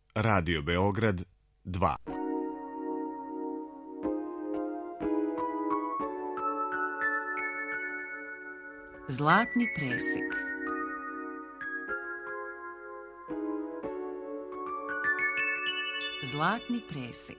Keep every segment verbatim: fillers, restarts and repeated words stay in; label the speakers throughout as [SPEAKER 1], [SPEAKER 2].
[SPEAKER 1] Radio Beograd dva.
[SPEAKER 2] Zlatni presek. Zlatni presek.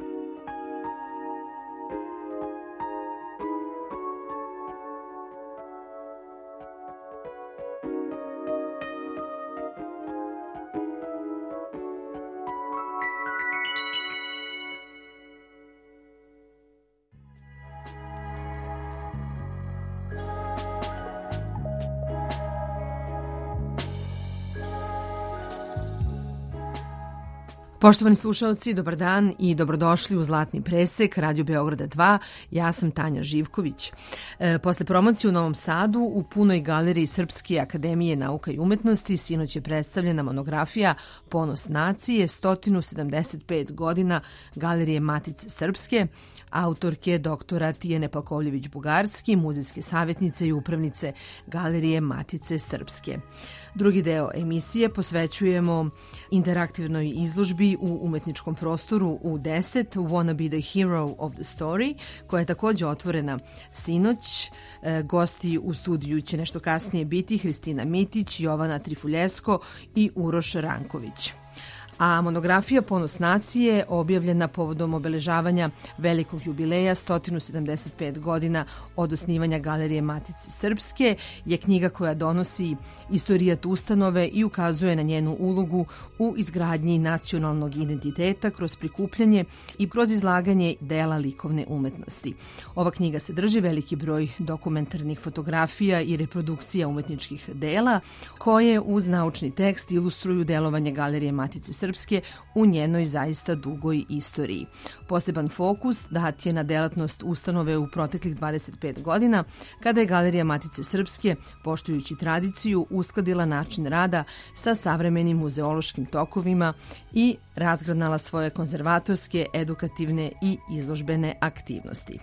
[SPEAKER 2] Poštovani slušaoci, dobar dan i dobrodošli u Zlatni presek Radio Beograda dva. Ja sam Tanja Živković. E, posle promocije u Novom Sadu u punoj galeriji Srpske akademije nauka i umetnosti sinoć je predstavljena monografija Ponos nacije, sto sedamdeset pet godina Galerije Matice Srpske, autorke doktora Tijane Palkovljević-Bugarski, muzejske savjetnice i upravnice Galerije Matice Srpske. Drugi deo emisije posvećujemo interaktivnoj izložbi u umetničkom prostoru U deset, Wanna be the hero of the story, koja je također otvorena sinoć. E, gosti u studiju će nešto kasnije biti Hristina Mitić, Jovana Trifuljesko i Uroš Ranković. A monografija Ponos nacije, objavljena povodom obeležavanja velikog jubileja sto sedamdeset pet godina od osnivanja Galerije Matice Srpske, je knjiga koja donosi istorijat ustanove i ukazuje na njenu ulogu u izgradnji nacionalnog identiteta kroz prikupljanje i kroz izlaganje dela likovne umetnosti. Ova knjiga sadrži veliki broj dokumentarnih fotografija i reprodukcija umetničkih dela, koje uz naučni tekst ilustruju delovanje Galerije Matice Srpske u njenoj zaista dugoj istoriji. Poseban fokus dat je na delatnost ustanove u proteklih dvadeset pet godina, kada je Galerija Matice Srpske, poštujući tradiciju, uskladila način rada sa savremenim muzeološkim tokovima i razgranala svoje konzervatorske, edukativne i izložbene aktivnosti.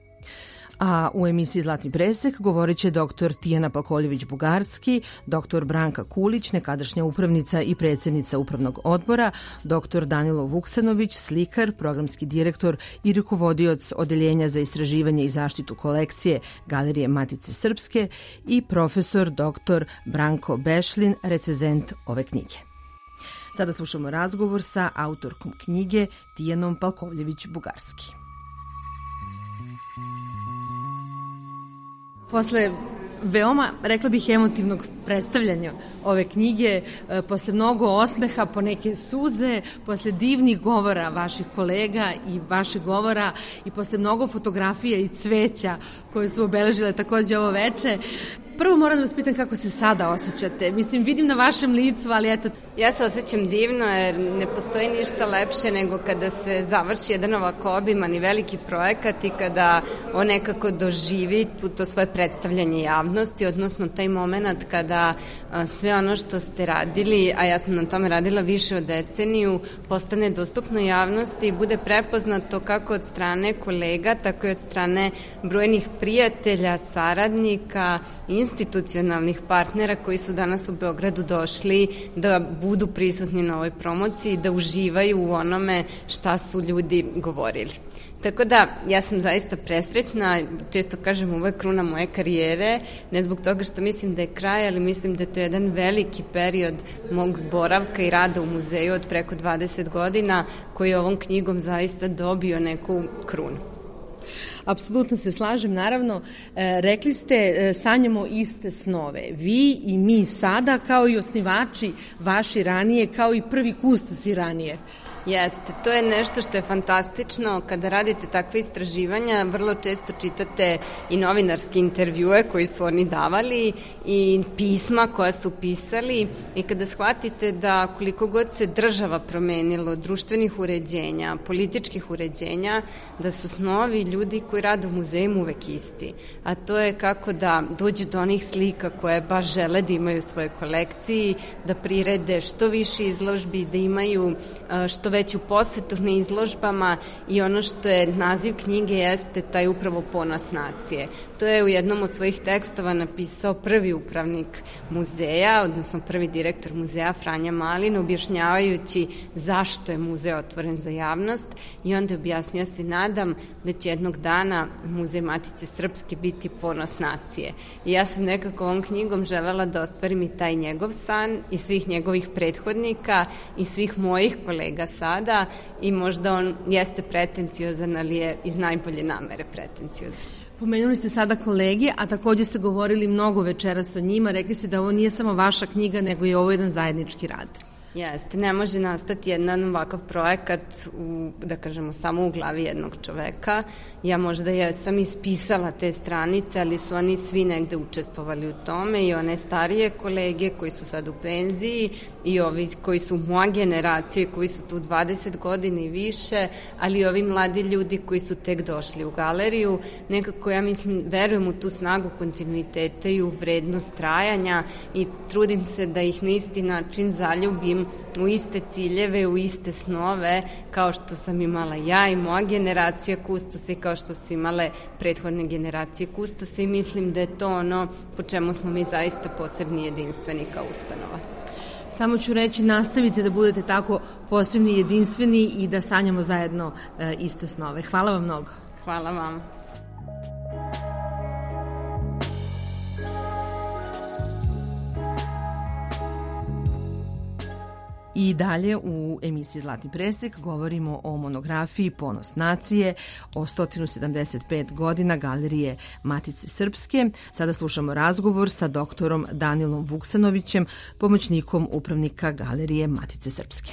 [SPEAKER 2] A u emisiji Zlatni presek govorit će doktor Tijana Palkovljević-Bugarski, doktor Branka Kulić, nekadašnja upravnica i predsjednica upravnog odbora, doktor Danilo Vuksanović, slikar, programski direktor i rukovodioc Odeljenja za istraživanje i zaštitu kolekcije Galerije Matice Srpske i profesor doktor Branko Bešlin, recenzent ove knjige. Sada slušamo razgovor sa autorkom knjige Tijanom Palkovljević-Bugarski. Posle veoma, rekla bih, emotivnog predstavljanja ove knjige, posle mnogo osmeha, poneke suze, posle divnih govora vaših kolega i vaših govora i posle mnogo fotografija i cveća koje su obeležile također ovo veče, prvo moram da vas pitam kako se sada osjećate. Mislim, vidim na vašem licu, ali eto...
[SPEAKER 3] Ja se osjećam divno jer ne postoji ništa lepše nego kada se završi jedan ovako obiman i veliki projekat i kada on nekako doživi to svoje predstavljanje javnosti, odnosno taj moment kada sve ono što ste radili, a ja sam na tome radila više od deceniju, postane dostupno javnosti i bude prepoznato kako od strane kolega, tako i od strane brojnih prijatelja, saradnika, institucionalnih partnera koji su danas u Beogradu došli da budu prisutni na ovoj promociji, da uživaju u onome šta su ljudi govorili. Tako da, ja sam zaista presrećna, često kažem ovo je kruna moje karijere, ne zbog toga što mislim da je kraj, ali mislim da je to jedan veliki period mog boravka i rada u muzeju od preko dvadeset godina, koji je ovom knjigom zaista dobio neku krunu.
[SPEAKER 2] Apsolutno se slažem, naravno. E, rekli ste, e, sanjamo iste snove. Vi i mi sada, kao i osnivači vaši ranije, kao i prvi kustosi ranije.
[SPEAKER 3] Jeste, to je nešto što je fantastično. Kada radite takve istraživanja, vrlo često čitate i novinarske intervjue koji su oni davali i pisma koja su pisali i kada shvatite da koliko god se država promenilo, društvenih uređenja, političkih uređenja, da su snovi ljudi koji rade u muzejima uvek isti. A to je kako da dođu do onih slika koje baš žele da imaju u svojoj kolekciji, da prirede što više izložbi, da imaju što veću posetu na izložbama i ono što je naziv knjige jeste taj upravo ponos nacije. To To je u jednom od svojih tekstova napisao prvi upravnik muzeja, odnosno prvi direktor muzeja Franja Malin, objašnjavajući zašto je muzej otvoren za javnost i onda je objasnio se nadam da će jednog dana Muzej Matice Srpske biti ponos nacije. I ja sam nekako ovom knjigom želela da ostvarim i taj njegov san i svih njegovih prethodnika i svih mojih kolega sada i možda on jeste pretenciozan, ali je iz najbolje namere pretenciozan.
[SPEAKER 2] Pomenuli ste sada kolege, a takođe ste govorili mnogo večeras o njima. Rekli ste da ovo nije samo vaša knjiga, nego je ovo jedan zajednički rad.
[SPEAKER 3] Jeste, ne može nastati jedan ovakav projekat u, da kažemo, samo u glavi jednog čoveka. Ja možda jesam ispisala te stranice, ali su oni svi negde učestvovali u tome i one starije kolege koji su sad u penziji i ovi koji su moja generacija, koji su tu dvadeset godina i više, ali i ovi mladi ljudi koji su tek došli u galeriju. Nekako ja mislim, verujem u tu snagu kontinuiteta i u vrednost trajanja i trudim se da ih na isti način zaljubim u iste ciljeve, u iste snove, kao što sam imala ja i moja generacija kustosa i kao što su imale prethodne generacije kustosa i mislim da je to ono po čemu smo mi zaista posebni jedinstveni kao ustanova.
[SPEAKER 2] Samo ću reći, nastavite da budete tako posebni i jedinstveni i da sanjamo zajedno e, iste snove. Hvala vam mnogo.
[SPEAKER 3] Hvala vam.
[SPEAKER 2] I dalje u emisiji Zlatni presek govorimo o monografiji Ponos nacije, o sto sedamdeset pet godina Galerije Matice Srpske. Sada slušamo razgovor sa doktorom Danilom Vuksanovićem, pomoćnikom upravnika Galerije Matice Srpske.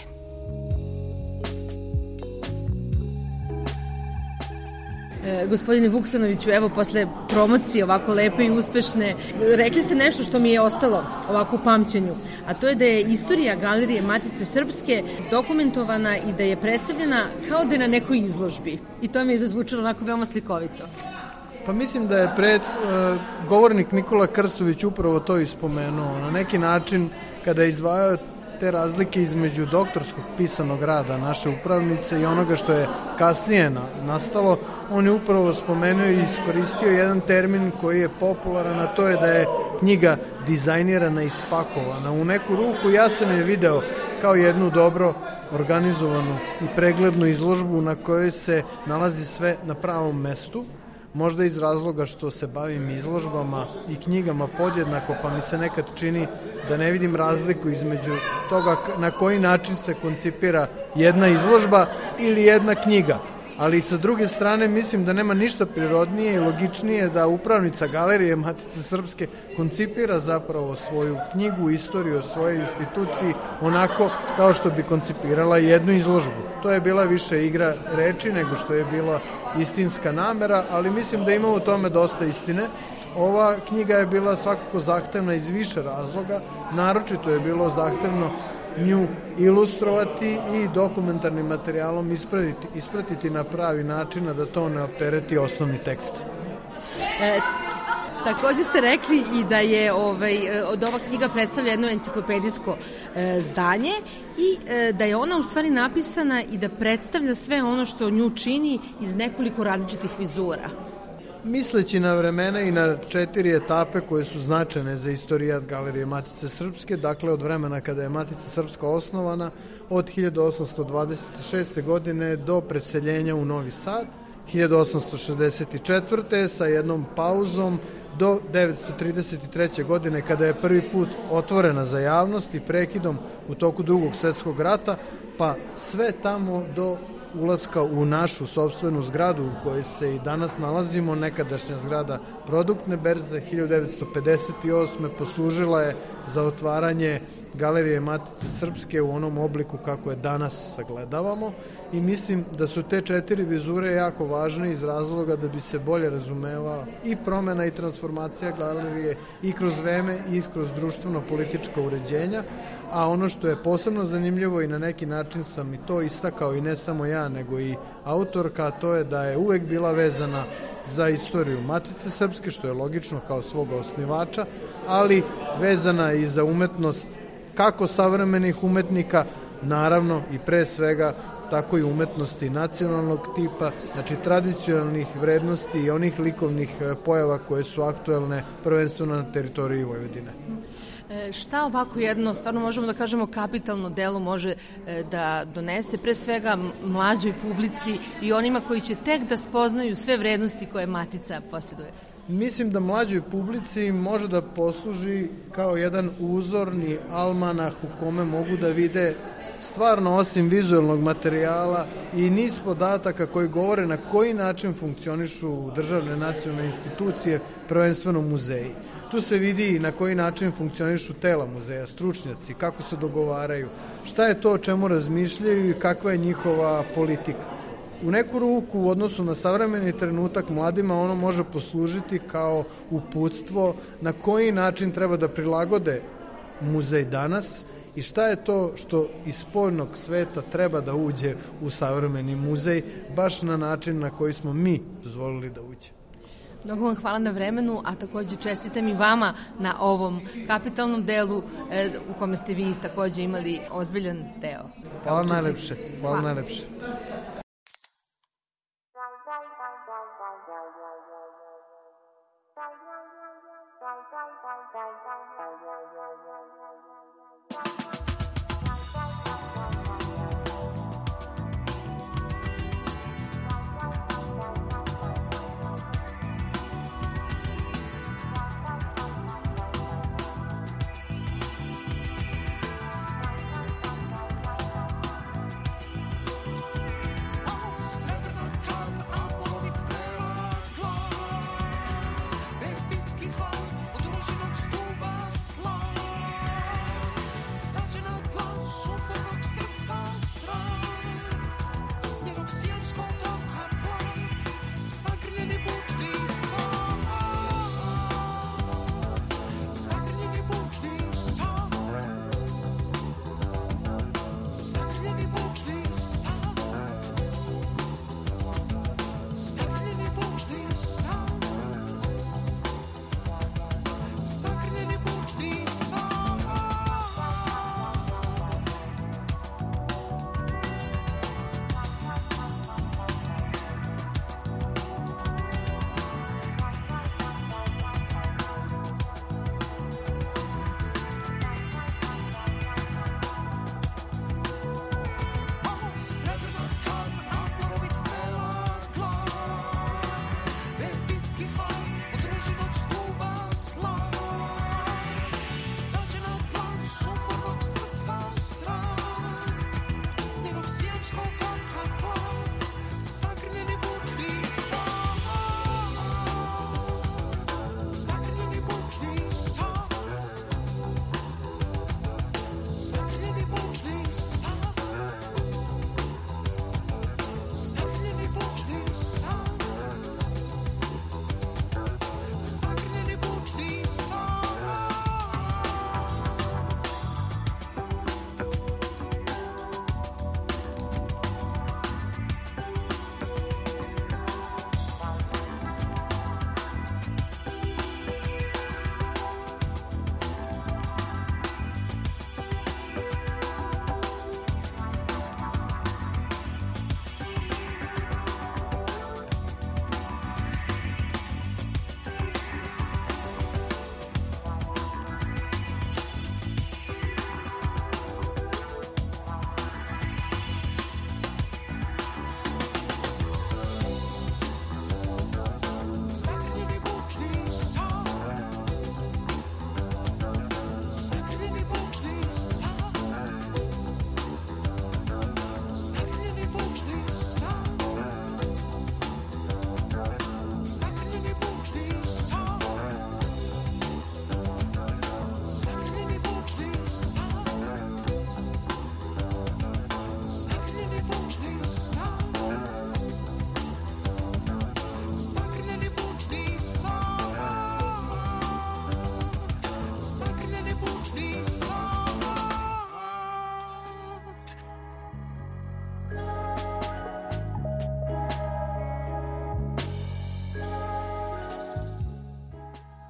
[SPEAKER 2] E, gospodine Vuksanoviću, evo posle promocije ovako lepe i uspešne, rekli ste nešto što mi je ostalo ovako u pamćenju, a to je da je istorija Galerije Matice Srpske dokumentovana i da je predstavljena kao da je na nekoj izložbi. I to mi je zazvučalo onako veoma slikovito.
[SPEAKER 4] Pa mislim da je pred uh, govornik Nikola Krstović upravo to ispomenuo. Na neki način, kada je izdvajao te razlike između doktorskog pisanog rada naše upravnice i onoga što je kasnije na, nastalo, on je upravo spomenuo i iskoristio jedan termin koji je popularan, a to je da je knjiga dizajnirana i spakovana. U neku ruku ja sam je video kao jednu dobro organizovanu i preglednu izložbu na kojoj se nalazi sve na pravom mestu, možda iz razloga što se bavim izložbama i knjigama podjednako, pa mi se nekad čini da ne vidim razliku između toga na koji način se koncipira jedna izložba ili jedna knjiga. Ali sa druge strane mislim da nema ništa prirodnije i logičnije da upravnica Galerije Matice Srpske koncipira zapravo svoju knjigu, istoriju o svojoj instituciji onako kao što bi koncipirala jednu izložbu. To je bila više igra reči nego što je bila istinska namera, ali mislim da ima u tome dosta istine. Ova knjiga je bila svakako zahtevna iz više razloga, naročito je bilo zahtevno nju ilustrovati i dokumentarnim materijalom ispratiti, ispratiti na pravi način, da to ne optereti osnovni tekst.
[SPEAKER 2] E, takođe ste rekli i da je ovaj, od ova knjiga predstavlja jedno enciklopedijsko e, zdanje i e, da je ona u stvari napisana i da predstavlja sve ono što nju čini iz nekoliko različitih vizura.
[SPEAKER 4] Misleći na vremena i na četiri etape koje su značajne za istorijat Galerije Matice Srpske, dakle od vremena kada je Matica Srpska osnovana, od hiljadu osamsto dvadeset šeste. godine do preseljenja u Novi Sad, hiljadu osamsto šezdeset četvrte. sa jednom pauzom do devetsto trideset treće. godine kada je prvi put otvorena za javnost i prekidom u toku Drugog svjetskog rata, pa sve tamo do ulaska u našu sopstvenu zgradu u kojoj se i danas nalazimo, nekadašnja zgrada Produktne berze, hiljadu devetsto pedeset osme. poslužila je za otvaranje Galerije Matice Srpske u onom obliku kako je danas sagledavamo i mislim da su te četiri vizure jako važne iz razloga da bi se bolje razumeva i promena i transformacija galerije i kroz vreme i kroz društveno-politička uređenja, a ono što je posebno zanimljivo i na neki način sam i to istakao i ne samo ja nego i autorka, to je da je uvek bila vezana za istoriju Matice Srpske, što je logično kao svog osnivača, ali vezana i za umetnost kako savremenih umetnika, naravno i pre svega tako i umetnosti nacionalnog tipa, znači tradicionalnih vrednosti i onih likovnih pojava koje su aktuelne prvenstveno na teritoriji Vojvodine.
[SPEAKER 2] E, šta ovako jedno, stvarno možemo da kažemo kapitalno delo može e, da donese pre svega mlađoj publici i onima koji će tek da spoznaju sve vrednosti koje Matica posjeduje?
[SPEAKER 4] Mislim da mlađoj publici može da posluži kao jedan uzorni almanah u kome mogu da vide stvarno osim vizualnog materijala i niz podataka koji govore na koji način funkcionišu državne nacionalne institucije, prvenstveno muzeji. Tu se vidi na koji način funkcionišu tela muzeja, stručnjaci, kako se dogovaraju, šta je to o čemu razmišljaju i kakva je njihova politika. U neku ruku u odnosu na savremeni trenutak mladima ono može poslužiti kao uputstvo na koji način treba da prilagode muzej danas i šta je to što iz spoljnog sveta treba da uđe u savremeni muzej, baš na način na koji smo mi dozvolili da uđe.
[SPEAKER 2] Mnogo vam hvala na vremenu, a takođe čestitam i vama na ovom kapitalnom delu e, u kome ste vi takođe imali ozbiljan deo.
[SPEAKER 4] Hvala najlepše. Hvala, hvala najlepše.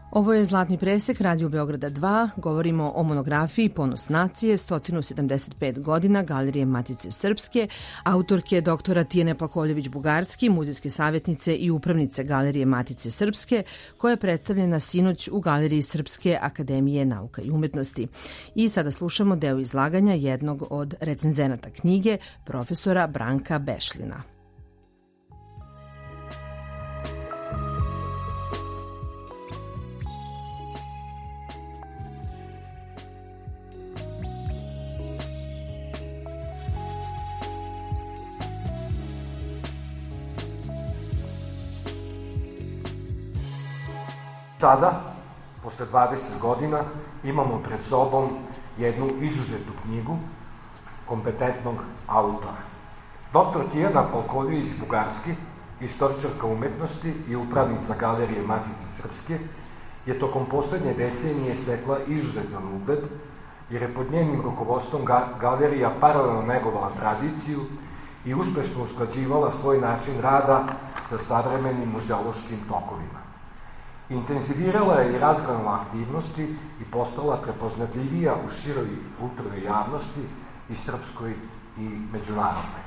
[SPEAKER 2] Ovo je Zlatni presek Radio Beograda dva. Govorimo o monografiji Ponos nacije, sto sedamdeset pet godina Galerije Matice Srpske, autorke doktora Tijane Palkoljević-Bugarski, muzejske savjetnice i upravnice Galerije Matice Srpske, koja je predstavljena sinoć u Galeriji Srpske akademije nauka i umetnosti. I sada slušamo deo izlaganja jednog od recenzenata knjige, profesora Branka Bešlina.
[SPEAKER 5] Sada, posle dvadeset godina, imamo pred sobom jednu izuzetnu knjigu kompetentnog autora. doktor Tijana Palkoljević-Bugarski, istoričarka umetnosti i upravnica Galerije Matice Srpske, je tokom poslednje decenije stekla izuzetan ugled, jer je pod njenim rukovodstvom galerija paralelno negovala tradiciju i uspešno usklađivala svoj način rada sa savremenim muzeološkim tokovima. Intenzivirala je i razgranala aktivnosti i postala prepoznatljivija u široj kulturnoj javnosti i srpskoj i međunarodnoj.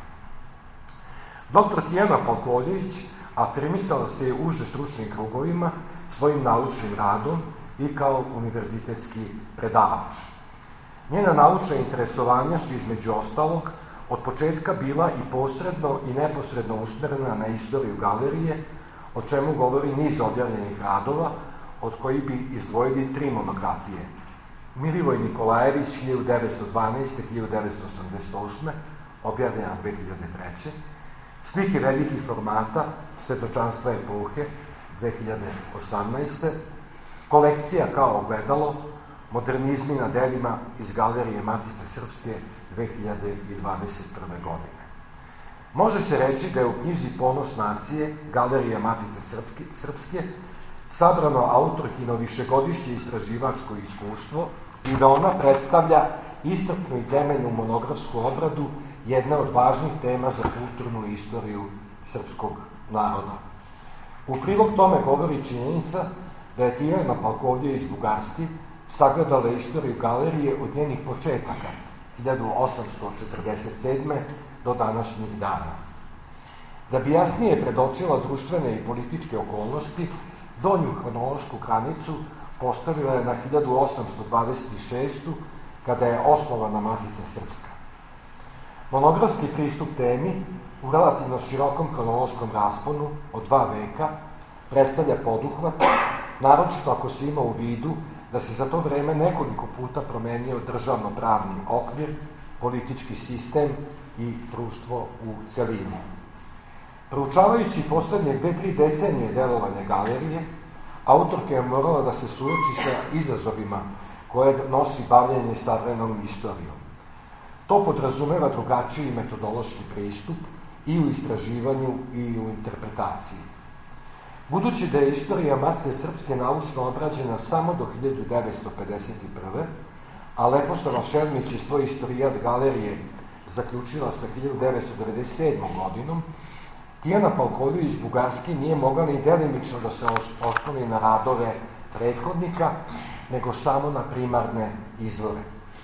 [SPEAKER 5] doktor Tijana Palkoljević afirmisala se je uže stručnim krugovima svojim naučnim radom i kao univerzitetski predavač. Njena naučna interesovanja su između ostalog od početka bila i posredno i neposredno usmerena na istoriju galerije, o čemu govori niz objavljenih radova, od kojih bi izdvojili tri monografije. Milivoj Nikolajević hiljadu devetsto dvanaeste do hiljadu devetsto osamdeset osme, objavljena dve hiljade treće, Slike velikih formata, Svetočanstva epohe, dve hiljade osamnaeste, Kolekcija kao ogledalo, Modernizmi na delima iz Galerije Matice Srpske, dve hiljade dvadeset prve. godine. Može se reći da je u knjizi Ponos nacije, Galerija Matice Srpske, sabrano autorkino višegodišnje istraživačko iskustvo i da ona predstavlja iscrpnu i temeljnu monografsku obradu jedna od važnih tema za kulturnu istoriju srpskog naroda. U prilog tome govori činjenica da je Tijana Palkoljević-Bugarski sagledala istoriju galerije od njenih početaka, hiljadu osamsto četrdeset sedme. do današnjih dana. Da bi jasnije predočila društvene i političke okolnosti, donju hronološku granicu postavila je na hiljadu osamsto dvadeset šestu. kada je osnovana Matica Srpska. Monografski pristup temi u relativno širokom hronološkom rasponu od dva veka predstavlja poduhvat, naročito ako se ima u vidu da se za to vreme nekoliko puta promenio državno-pravni okvir, politički sistem i društvo u celini. Proučavajući poslednje dve, tri decenije delovanja galerije, autorka je morala da se suoči sa izazovima koje nosi bavljenje savremenom istorijom. To podrazumeva drugačiji metodološki pristup i u istraživanju i u interpretaciji. Budući da je istorija Matice Srpske naučno obrađena samo do hiljadu devetsto pedeset prve. a Leposava Šermić je svoj istorijat galerije zaključila sa hiljadu devetsto devedeset sedmom. godinom, Tijana Palkoljević-Bugarski nije mogla ni delimično da se osloni na radove prethodnika, nego samo na primarne izvore.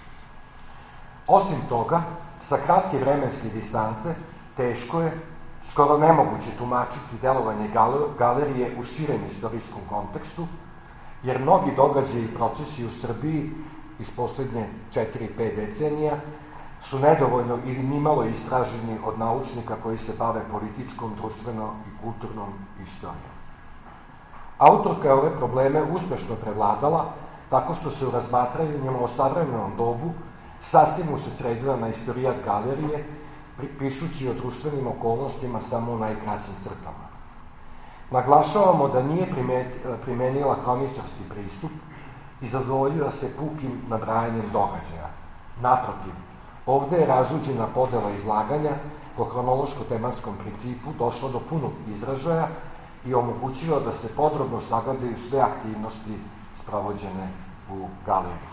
[SPEAKER 5] Osim toga, sa kratke vremenske distance, teško je, skoro nemoguće tumačiti delovanje galerije u širem istorijskom kontekstu, jer mnogi događaji i procesi u Srbiji iz poslednje četiri do pet decenija su nedovoljno ili nimalo istraženi od naučnika koji se bave političkom, društvenom i kulturnom istorijom. Autorka je ove probleme uspešno prevladala tako što se u razmatranjima o savremenom dobu sasvim usredsredila na istorijat galerije, pišući o društvenim okolnostima samo u najkraćim crtama. Naglašavamo da nije primenila hroničarski pristup i zadovoljila se pukim nabrajanjem događaja. Naprotiv, ovde je razuđena podela izlaganja po hronološko-tematskom principu došla do punog izražaja i omogućila da se podrobno sagledaju sve aktivnosti sprovođene u galeriji.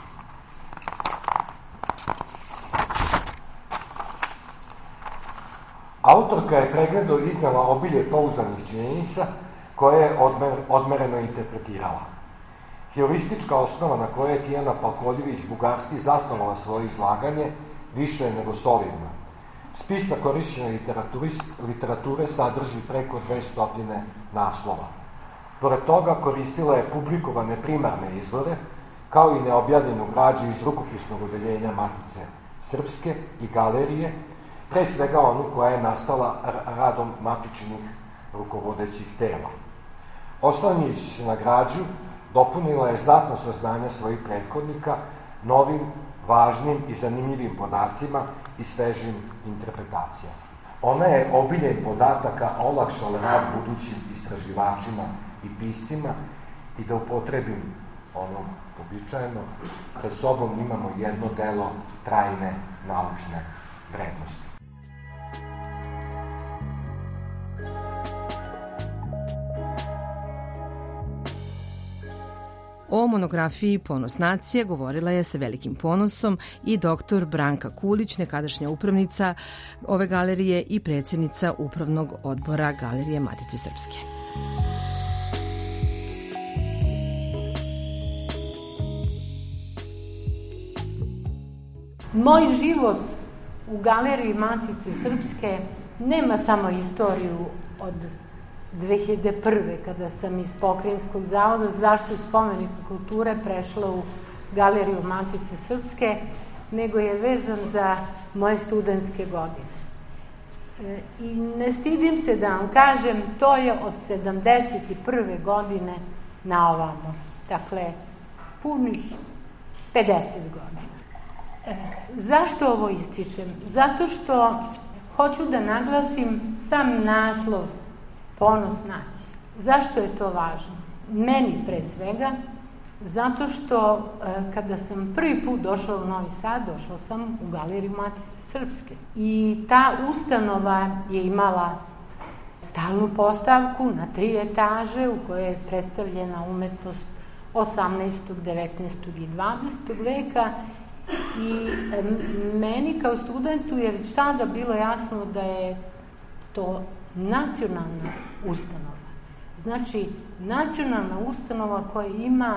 [SPEAKER 5] Autorka je pregledo iznala obilje pouzdanih činjenica koje je odmer, odmereno interpretirala. Heuristička osnova na kojoj je Tijana Palkoljević-Bugarski zasnovala svoje izlaganje više je nego solidna. Spisak korišćene literature sadrži preko dvesta naslova. Pored toga koristila je publikovane primarne izvore, kao i neobjavljenu građu iz rukopisnog odeljenja Matice Srpske i galerije, pre svega onu koja je nastala radom matičnih rukovodećih tela. Oslanjajući se na građu, dopunila je znatno saznanja svojih prethodnika novim, važnim i zanimljivim podacima i svežim interpretacijama. Ona je obiljen podataka olakšala rad budućim istraživačima i piscima i da upotrebim ono običajno, pred sobom imamo jedno delo trajne naučne vrednosti.
[SPEAKER 2] O monografiji Ponos nacije govorila je sa velikim ponosom i doktor Branka Kulić, nekadašnja upravnica ove galerije i predsjednica upravnog odbora Galerije Matice Srpske.
[SPEAKER 6] Moj život u Galeriji Matice Srpske nema samo istoriju od dve hiljade prve. kada sam iz Pokrajinskog zavoda za zaštitu spomenika kulture prešla u Galeriju Matice Srpske, nego je vezan za moje studentske godine. E, I ne stidim se da vam kažem, to je od sedamdeset prve godine na ovamo. Dakle, punih pedeset godina. E, zašto ovo ističem? Zato što hoću da naglasim sam naslov Ponos nacije. Zašto je to važno? Meni pre svega, zato što e, kada sam prvi put došla u Novi Sad, došla sam u Galeriju Matice Srpske. I ta ustanova je imala stalnu postavku na tri etaže u kojoj je predstavljena umetnost osamnaestog, devetnaestog i dvadesetog veka. I e, meni kao studentu je već tada bilo jasno da je to nacionalna ustanova. Znači, nacionalna ustanova koja ima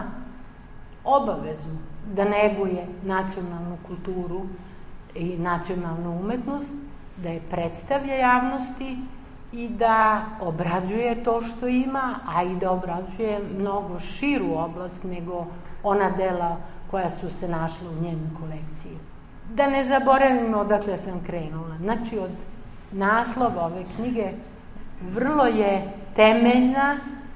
[SPEAKER 6] obavezu da neguje nacionalnu kulturu i nacionalnu umetnost, da je predstavlja javnosti i da obrađuje to što ima, a i da obrađuje mnogo širu oblast nego ona dela koja su se našla u njenoj kolekciji. Da ne zaboravimo odakle sam krenula. Znači, od naslova ove knjige vrlo je temeljna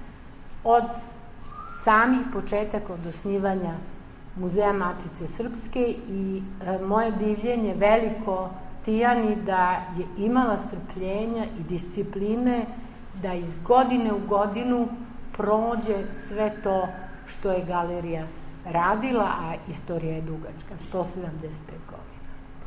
[SPEAKER 6] od samih početaka, od osnivanja Muzeja Matice Srpske i e, moje divljenje veliko Tijani da je imala strpljenja i discipline da iz godine u godinu prođe sve to što je galerija radila, a istorija je dugačka, sto sedamdeset pet godina.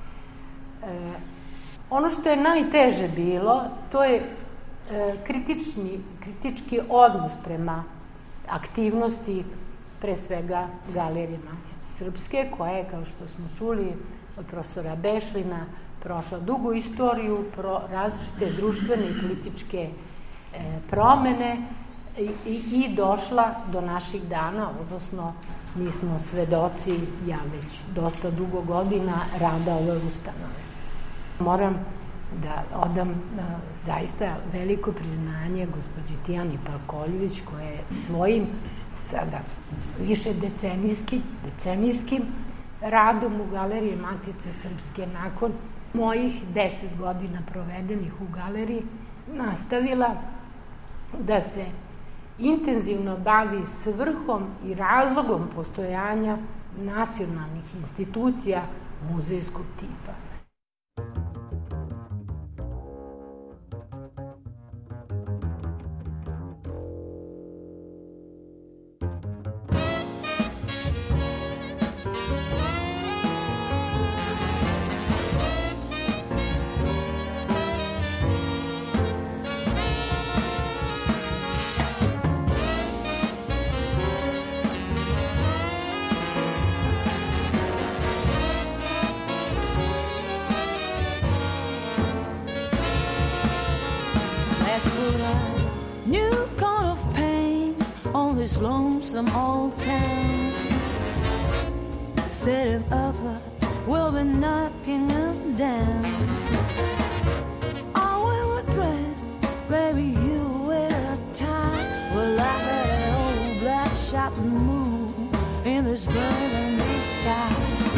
[SPEAKER 6] E, ono što je najteže bilo, to je e, kritični, kritički odnos prema aktivnosti, pre svega Galerije Matice Srpske, koja je, kao što smo čuli od profesora Bešlina, prošla dugu istoriju, pro različite društvene i političke e, promene i, i, i došla do naših dana, odnosno mi smo svedoci, ja već dosta dugo godina, rada ove ustanove. Moram da odam uh, zaista veliko priznanje gospođi Tijani Palkoljević, koja je svojim sada više decenijskim, decenijskim radom u Galeriji Matice Srpske nakon mojih deset godina provedenih u galeriji nastavila da se intenzivno bavi svrhom i razlogom postojanja nacionalnih institucija muzejskog tipa.
[SPEAKER 7] on this lonesome old town. Set him up, we'll be knocking him down. I wear a dress, baby, you wear a tie. Well, I had an old black shopping moon in this burning sky.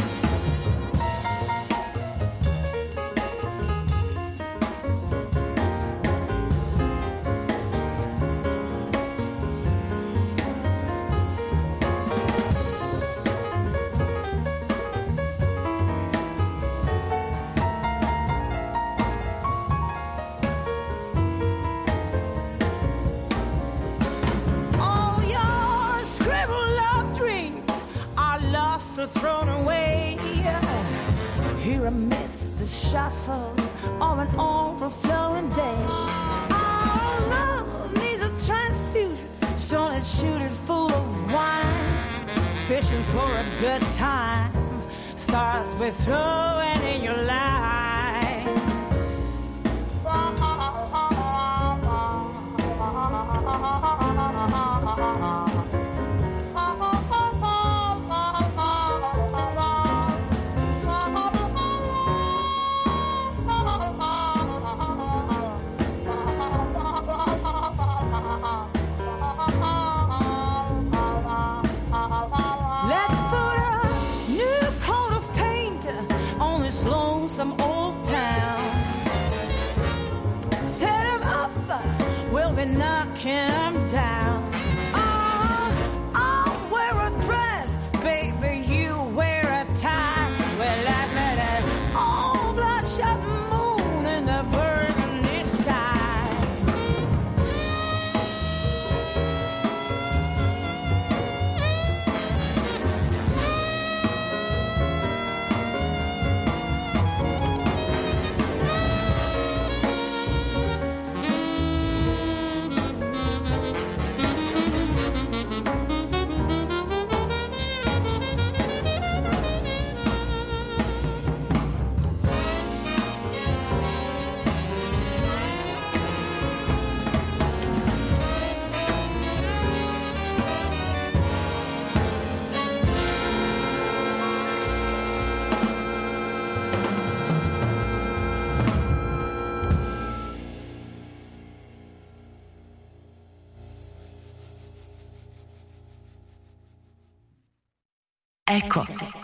[SPEAKER 7] Thrown away here amidst the shuffle of an overflowing day. Our love needs a transfusion, so let's shoot it full of wine. Fishing for a good time starts with throwing in your line. Some old town. Set him up, we'll be knocking him down. Oh, I'll wear a dress, baby, you wear a tie. Well, I met an all bloodshot moon in the burgundy sky.
[SPEAKER 8] Eko.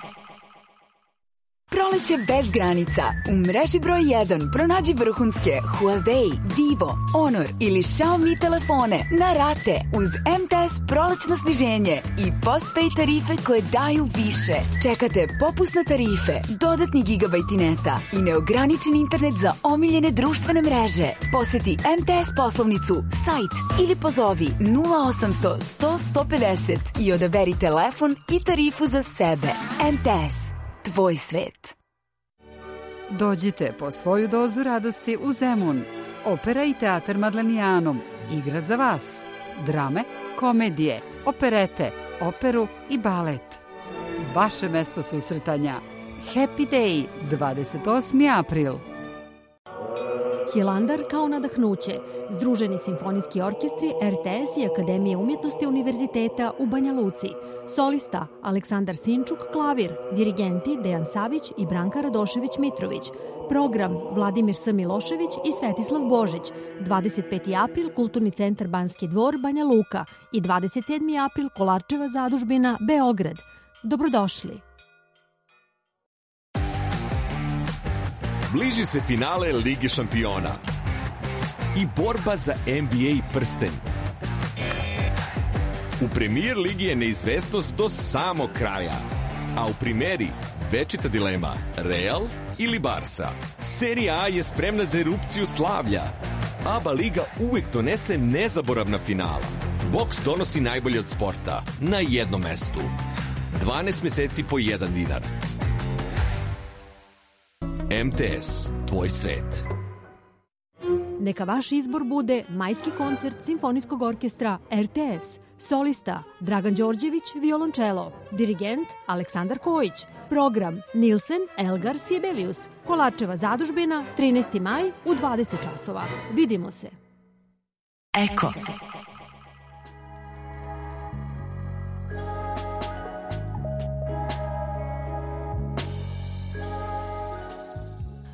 [SPEAKER 8] Proleće bez granica. U mreži broj jedan pronađi vrhunske Huawei, Vivo, Honor ili Xiaomi telefone na rate uz M T S prolećno sniženje i postpaid tarife koje daju više. Čekate popusne tarife, dodatni gigabajti neta i neograničen internet za omiljene društvene mreže. Poseti M T S poslovnicu, sajt ili pozovi nula osamsto sto sto pedeset i odaberi telefon i tarifu za sebe. M T S. Tvoj svet.
[SPEAKER 9] Dođite po svoju dozu radosti u Zemun. Opera i teatar Madlenijanom igra za vas. Drame, komedije, operete, operu i balet. Vaše mesto susretanja. Happy Day, dvadeset osmi april.
[SPEAKER 10] Hilandar kao nadahnuće. Združeni simfonijski orkestri R T S i Akademije umjetnosti Univerziteta u Banja Luci. Solista Aleksandar Sinčuk, klavir, dirigenti Dejan Savić i Branka Radošević-Mitrović. Program Vladimir S. Milošević i Svetislav Božić. dvadeset peti april Kulturni centar Banski dvor, Banja Luka i dvadeset sedmi april Kolarčeva zadužbina, Beograd. Dobrodošli.
[SPEAKER 11] Bliži se finale Lige šampiona i borba za N B A prsten. U Premier ligi je neizvesnost do samog kraja, a u Primeri večita dilema Real ili Barsa. Serija A je spremna za erupciju slavlja. A B A liga uvek donese nezaboravna finala. Boks donosi najbolje od sporta na jednom mestu. dvanaest meseci po jedan dinar. M T S. Tvoj svet.
[SPEAKER 10] Neka vaš izbor bude majski koncert Simfonijskog orkestra R T S. Solista Dragan Đorđević, violončelo. Dirigent Aleksandar Kojić. Program Nilsen, Elgar, Sibelius. Kolarčeva zadužbina, trinaesti maj u dvadeset časova. Vidimo se.
[SPEAKER 8] Eko.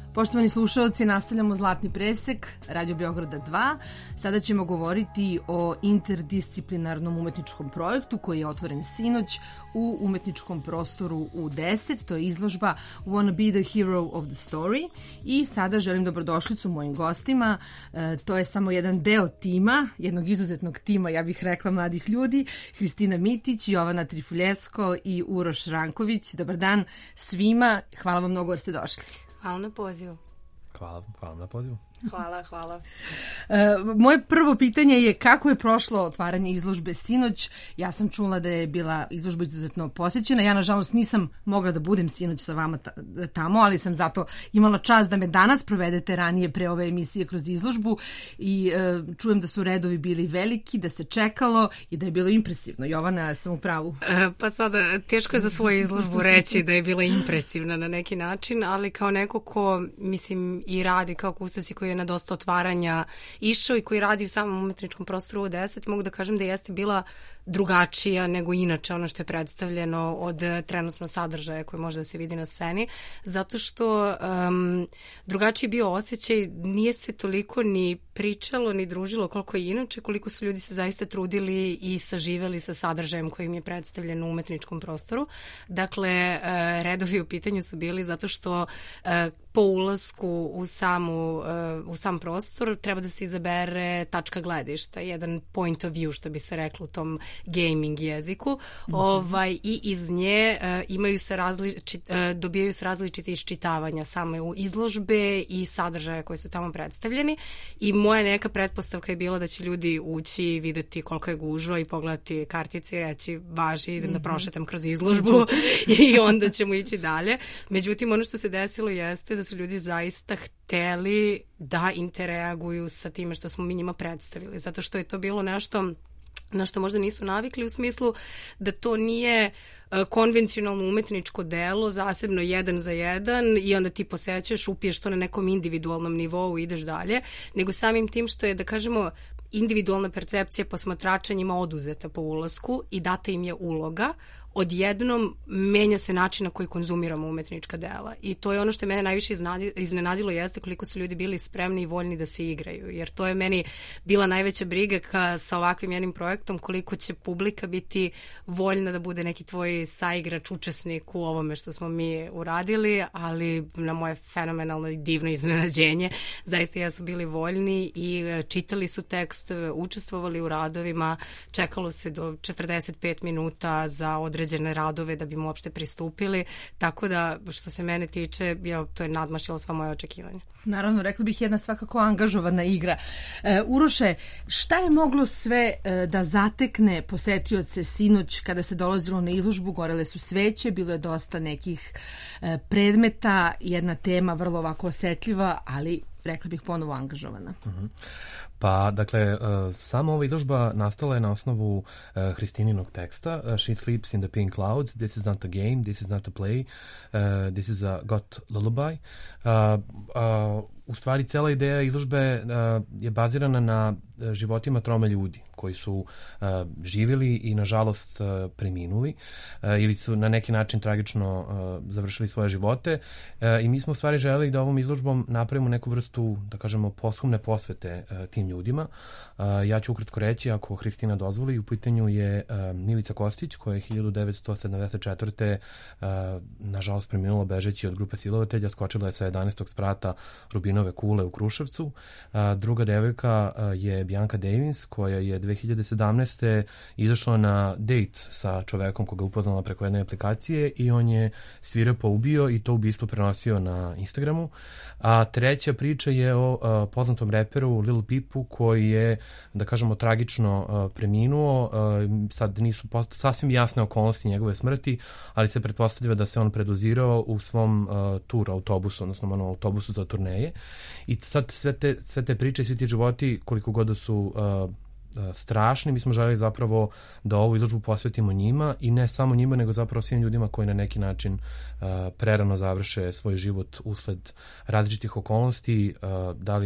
[SPEAKER 2] Poštovani slušalci, nastavljamo Zlatni presek, Radio Beograda dva. Sada ćemo govoriti o interdisciplinarnom umetničkom projektu koji je otvoren sinoć u umetničkom prostoru U deset. To je izložba Wanna be the hero of the story. I sada želim dobrodošlicu mojim gostima. E, to je samo jedan deo tima, jednog izuzetnog tima, ja bih rekla, mladih ljudi. Hristina Mitić, Jovana Trifuljesko i Uroš Ranković. Dobar dan svima. Hvala vam mnogo jer ste došli.
[SPEAKER 12] Hvala na pozivu.
[SPEAKER 13] Hvala, hvala na pozivu.
[SPEAKER 12] Hvala, hvala.
[SPEAKER 2] E, moje prvo pitanje je kako je prošlo otvaranje izložbe sinoć. Ja sam čula da je bila izložba izuzetno posjećena. Ja, nažalost, nisam mogla da budem sinoć sa vama tamo, ali sam zato imala čast da me danas provedete ranije pre ove emisije kroz izložbu i e, čujem da su redovi bili veliki, da se čekalo i da je bilo impresivno. Jovana, sam u pravu.
[SPEAKER 12] E, pa sada, teško je za svoju izložbu reći da je bila impresivna na neki način, ali kao neko ko, mislim, i radi kao kustosi koji je na dosta otvaranja išao i koji radi u samom umetničkom prostoru U deset, mogu da kažem da jeste bila drugačija nego inače ono što je predstavljeno od trenutno sadržaja koji može da se vidi na sceni, zato što um, drugačiji bio osjećaj, nije se toliko ni pričalo ni družilo koliko je inače, koliko su ljudi se zaista trudili i saživeli sa sadržajem koji im je predstavljen u umetničkom prostoru. Dakle, uh, redovi u pitanju su bili zato što uh, po ulasku u, samu, uh, u sam prostor treba da se izabere tačka gledišta, jedan point of view, što bi se reklo u tom gaming jeziku, mm-hmm. ovaj, i iz nje uh, imaju se različit, uh, dobijaju se različite iščitavanja same u izložbe i sadržaja koji su tamo predstavljeni i moja neka pretpostavka je bila da će ljudi ući i videti koliko je gužva i pogledati kartice i reći važi, idem mm-hmm. da prošetam kroz izložbu i onda ćemo ići dalje. Međutim, ono što se desilo jeste da su ljudi zaista hteli da interaguju sa time što smo mi njima predstavili, zato što je to bilo nešto na što možda nisu navikli u smislu da to nije konvencionalno umetničko delo, zasebno jedan za jedan i onda ti posećaš, upiješ to na nekom individualnom nivou i ideš dalje, nego samim tim što je, da kažemo, individualna percepcija posmatrača njima oduzeta po ulasku i data im je uloga, odjednom menja se način na koji konzumiramo umetnička dela. I to je ono što je mene najviše iznenadilo jeste koliko su ljudi bili spremni i voljni da se igraju. Jer to je meni bila najveća briga ka, sa ovakvim jednim projektom, koliko će publika biti voljna da bude neki tvoj saigrač, učesnik u ovome što smo mi uradili, ali na moje fenomenalno i divno iznenađenje zaista jesu bili voljni i čitali su tekst, učestvovali u radovima, čekalo se do četrdeset pet minuta za određenje određene radove da bi mu uopšte pristupili, tako da što se mene tiče, ja, to je nadmašilo sva moja očekivanja.
[SPEAKER 2] Naravno, rekla bih jedna svakako angažovana igra. E, Uroše, šta je moglo sve e, da zatekne posetioce sinoć kada se dolazilo na izložbu? Gorele su sveće, bilo je dosta nekih e, predmeta, jedna tema vrlo ovako osetljiva, ali rekla bih ponovo angažovana.
[SPEAKER 13] Uh-huh. Pa, dakle, uh, sama ova izložba nastala je na osnovu uh, Hristininog teksta. Uh, She sleeps in the pink clouds, this is not a game, this is not a play, uh, this is a got lullaby. Uh, uh, u stvari, cela ideja izložbe uh, je bazirana na životima troma ljudi koji su uh, živjeli i nažalost uh, preminuli uh, ili su na neki način tragično uh, završili svoje živote uh, i mi smo u stvari želeli da ovom izložbom napravimo neku vrstu, da kažemo, posthumne posvete uh, tim ljudima. Uh, ja ću ukratko reći, ako Hristina dozvoli, u pitanju je uh, Milica Kostić, koja je hiljadu devetsto sedamdeset četvrte. Uh, nažalost preminula bežeći od grupe silovatelja, skočila je sa jedanaestog sprata Rubinove kule u Kruševcu. Uh, druga devojka uh, je Bianca Davins, koja je dve hiljade sedamnaeste. izašla na dejt sa čovekom koga upoznala preko jedne aplikacije i on je svirepo ubio i to ubistvo prenosio na Instagramu. A treća priča je o uh, poznatom reperu Lil Peepu, koji je, da kažemo, tragično uh, preminuo. Uh, sad nisu post- sasvim jasne okolnosti njegove smrti, ali se pretpostavlja da se on predozirao u svom uh, tur autobusu, odnosno ono, autobusu za turneje. I sad sve te, sve te priče, svi ti životi, koliko god da su uh, strašni, mi smo želeli zapravo da ovu izložbu posvetimo njima i ne samo njima, nego zapravo svim ljudima koji na neki način uh, prerano završe svoj život usled različitih okolnosti, uh, da li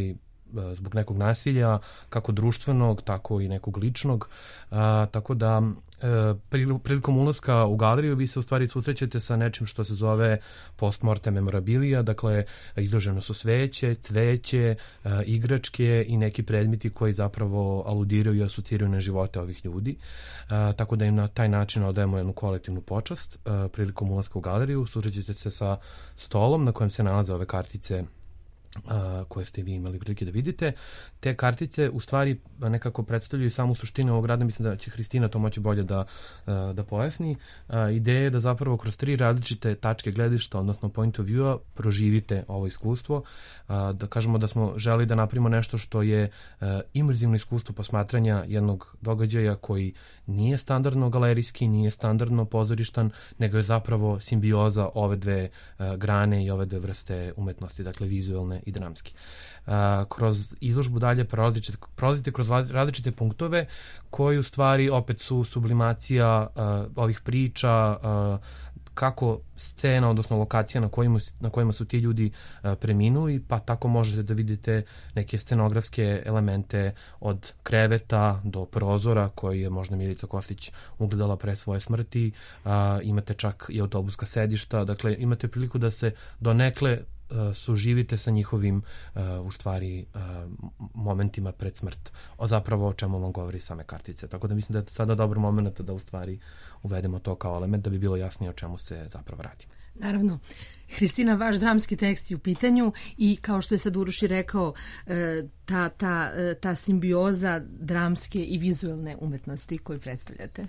[SPEAKER 13] zbog nekog nasilja, kako društvenog, tako i nekog ličnog. A, tako da prilikom ulaska u galeriju vi se u stvari susrećete sa nečim što se zove postmortem memorabilia, dakle izloženo su sveće, cveće, igračke i neki predmeti koji zapravo aludiraju i asociraju na živote ovih ljudi. Tako da im na taj način odajemo jednu kolektivnu počast. Prilikom ulaska u galeriju susrećete se sa stolom na kojem se nalaze ove kartice Uh, koje ste vi imali prilike da vidite. Te kartice u stvari nekako predstavljaju samu suštinu ovog rada. Mislim da će Hristina to moći bolje da, uh, da pojasni. Uh, ideja je da zapravo kroz tri različite tačke gledišta, odnosno point of view-a, proživite ovo iskustvo. Uh, da kažemo da smo želi da napravimo nešto što je uh, imerzivno iskustvo posmatranja jednog događaja koji nije standardno galerijski, nije standardno pozorištan, nego je zapravo simbioza ove dve uh, grane i ove dve vrste umetnosti, dakle vizualne i dramski. Uh, kroz izložbu dalje prolazite, prolazite kroz različite punktove koji u stvari opet su sublimacija uh, ovih priča, uh, kako scena, odnosno lokacija na kojima, na kojima su ti ljudi uh, preminuli, pa tako možete da vidite neke scenografske elemente od kreveta do prozora koji je možda Milica Kostić ugledala pre svoje smrti. Uh, imate čak i autobuska sedišta, dakle imate priliku da se donekle suživite sa njihovim uh, u stvari uh, momentima pred smrt, o zapravo o čemu vam govori same kartice. Tako da mislim da je sada dobar moment da u stvari uvedemo to kao element da bi bilo jasnije o čemu se zapravo radi.
[SPEAKER 2] Naravno. Hristina, vaš dramski tekst je u pitanju i kao što je sad Uroš i rekao, ta, ta, ta simbioza dramske i vizualne umetnosti koju predstavljate.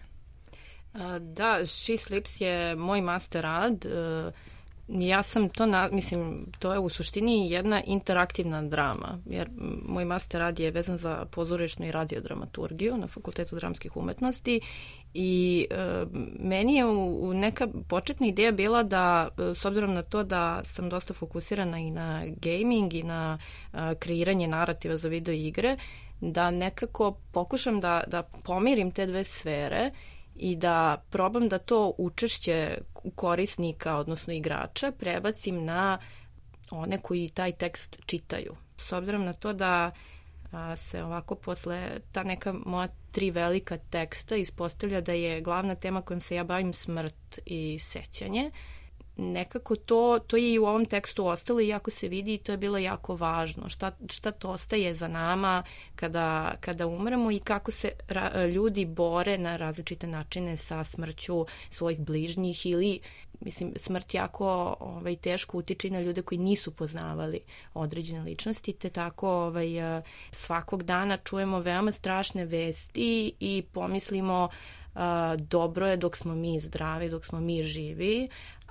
[SPEAKER 14] Da, She Sleeps je moj master rad. Ja sam to, na, mislim, to je u suštini jedna interaktivna drama, jer moj master rad je vezan za pozorišnu i radiodramaturgiju na Fakultetu dramskih umetnosti i e, meni je u, u neka početna ideja bila da, s obzirom na to da sam dosta fokusirana i na gaming i na a, kreiranje narativa za video igre, da nekako pokušam da, da pomirim te dve sfere i da probam da to učešće korisnika, odnosno igrača, prebacim na one koji taj tekst čitaju. S obzirom na to da a, se ovako posle ta neka moja tri velika teksta ispostavlja da je glavna tema kojom se ja bavim smrt i sećanje, nekako to, to je i u ovom tekstu ostalo i jako se vidi i to je bilo jako važno. Šta, šta to ostaje za nama kada, kada umremo i kako se ra, ljudi bore na različite načine sa smrću svojih bližnjih ili, mislim, smrt jako ovaj, teško utiče na ljude koji nisu poznavali određene ličnosti, te tako ovaj, svakog dana čujemo veoma strašne vesti i pomislimo uh, dobro je dok smo mi zdravi, dok smo mi živi,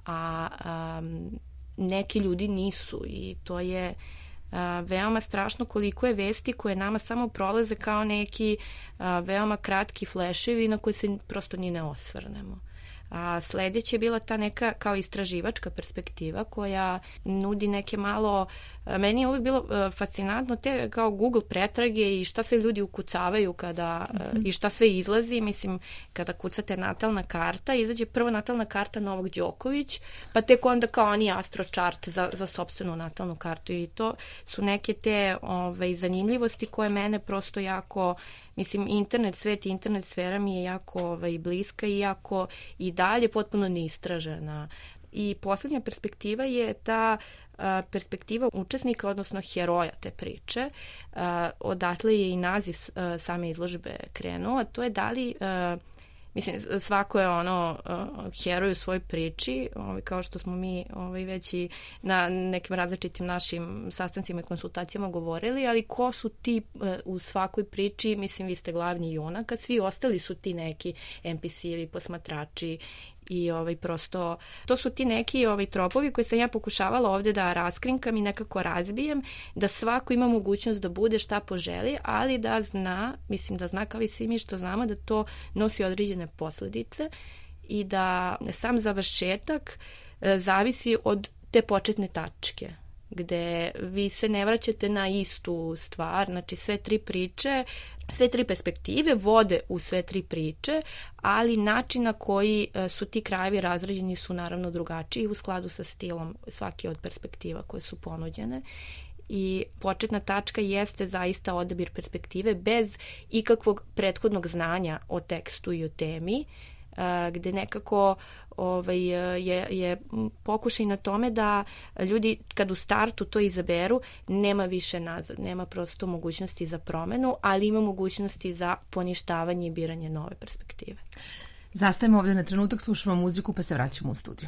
[SPEAKER 14] a um, neki ljudi nisu i to je uh, veoma strašno koliko je vesti koje nama samo prolaze kao neki uh, veoma kratki fleševi na koje se prosto ni ne osvrnemo. A sledeće je bila ta neka kao istraživačka perspektiva koja nudi neke malo, meni je uvijek bilo fascinantno te kao Google pretrage i šta sve ljudi ukucavaju kada, mm-hmm. i šta sve izlazi, mislim kada kucate natalna karta, izađe prvo natalna karta Novak Đoković, pa tek onda kao oni astrochart za, za sopstvenu natalnu kartu i to su neke te ovaj, zanimljivosti koje mene prosto jako, mislim, internet svet i internet sfera mi je jako ovaj, bliska i jako i dalje potpuno neistražena. I poslednja perspektiva je ta a, perspektiva učesnika, odnosno heroja te priče. A, odatle je i naziv a, same izložbe krenuo, a to je da li... A, Mislim, svako je ono uh, heroj u svojoj priči, ovaj, kao što smo mi ovaj, već i na nekim različitim našim sastancima i konsultacijama govorili, ali ko su ti uh, u svakoj priči, mislim, vi ste glavni junak, a svi ostali su ti neki en pi si-evi, posmatrači i ovaj prosto to su ti neki ovaj tropovi koje sam ja pokušavala ovde da raskrinkam i nekako razbijem, da svako ima mogućnost da bude šta poželi, ali da zna, mislim da zna kao i svi mi što znamo da to nosi određene posledice i da sam završetak e, zavisi od te početne tačke gde vi se ne vraćate na istu stvar, znači sve tri priče, sve tri perspektive vode u sve tri priče, ali način na koji su ti krajevi razrađeni su naravno drugačiji u skladu sa stilom svake od perspektiva koje su ponuđene. i početna tačka jeste zaista odabir perspektive bez ikakvog prethodnog znanja o tekstu i o temi, gde nekako ovaj, je, je pokušaj na tome da ljudi kad u startu to izaberu, nema više nazad, nema prosto mogućnosti za promenu, ali ima mogućnosti za poništavanje i biranje nove perspektive.
[SPEAKER 2] Zastajemo ovdje na trenutak, slušamo muziku pa se vraćamo u studio.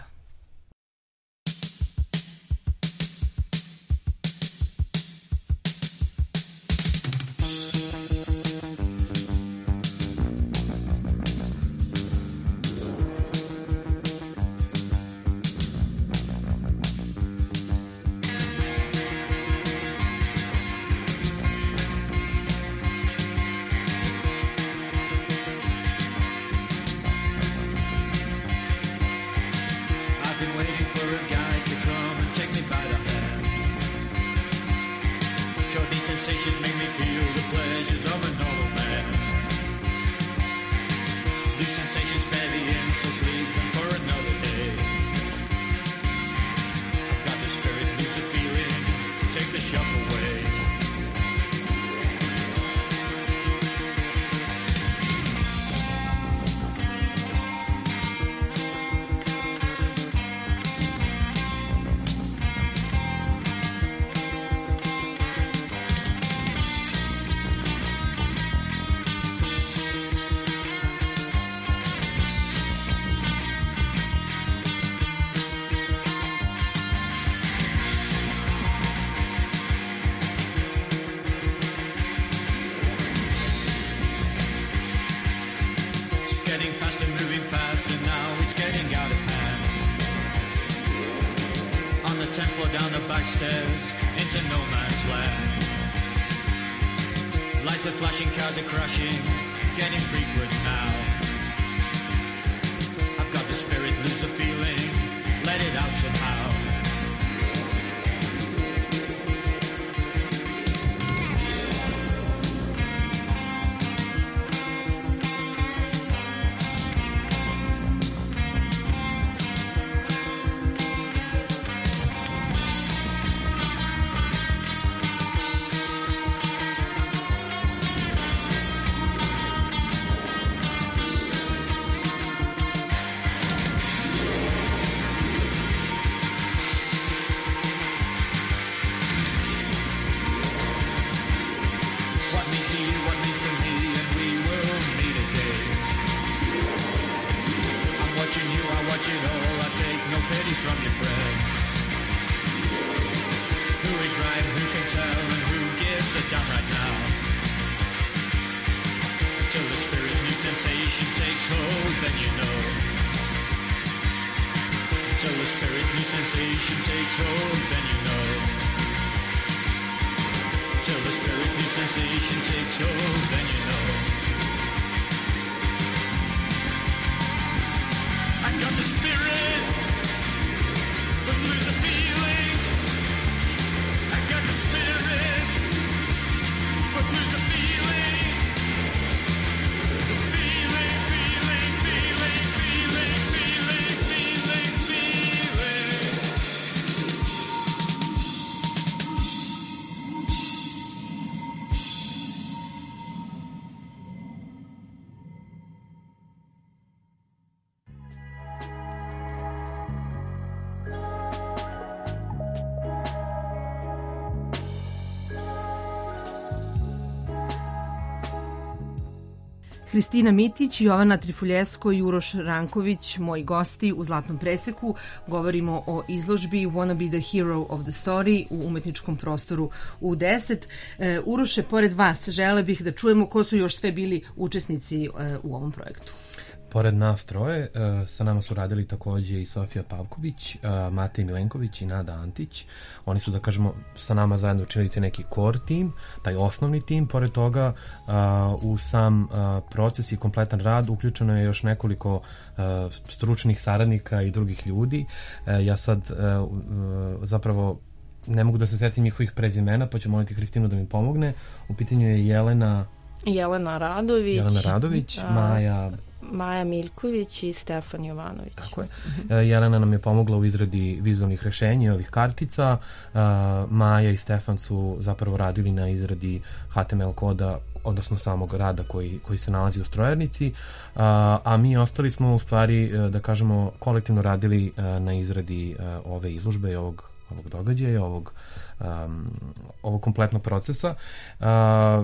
[SPEAKER 15] Sensations make me feel the pleasures of a normal man. These sensations spare the insults, leave them for another day. I've got the spirit, lose the feeling, take the shock away. Tenth floor down the back stairs into no man's land. Lights are flashing, cars are crashing, getting frequent now. I've got the spirit, lose the feeling, let it out somehow.
[SPEAKER 2] Hristina Mitić, Jovana Trifuljesko i Uroš Ranković, moji gosti u Zlatnom preseku. Govorimo o izložbi Wanna be the hero of the story u umetničkom prostoru U deset. E, Uroše, pored vas, žele bih da čujemo ko su još sve bili učesnici e, u ovom projektu.
[SPEAKER 13] Pored nas troje, sa nama su radili takođe i Sofija Pavković, Matej Milenković i Nada Antić. Oni su, da kažemo, sa nama zajedno učinili te neki core tim, taj osnovni tim. Pored toga, u sam proces i kompletan rad uključeno je još nekoliko stručnih saradnika i drugih ljudi. Ja sad zapravo ne mogu da se setim njihovih prezimena, pa ću moliti Hristinu da mi pomogne. U pitanju je Jelena...
[SPEAKER 14] Jelena Radović.
[SPEAKER 13] Jelena Radović,
[SPEAKER 14] a...
[SPEAKER 13] Maja...
[SPEAKER 14] Maja Miljković i Stefan Jovanović.
[SPEAKER 13] Tako je. Jelena nam je pomogla u izradi vizualnih rešenja ovih kartica. Maja i Stefan su zapravo radili na izradi H T M L koda, odnosno samog rada koji, koji se nalazi u strojarnici, a, a mi ostali smo u stvari, da kažemo, kolektivno radili na izradi ove izložbe i ovog, ovog događaja, ovog, um, ovog kompletnog procesa. A,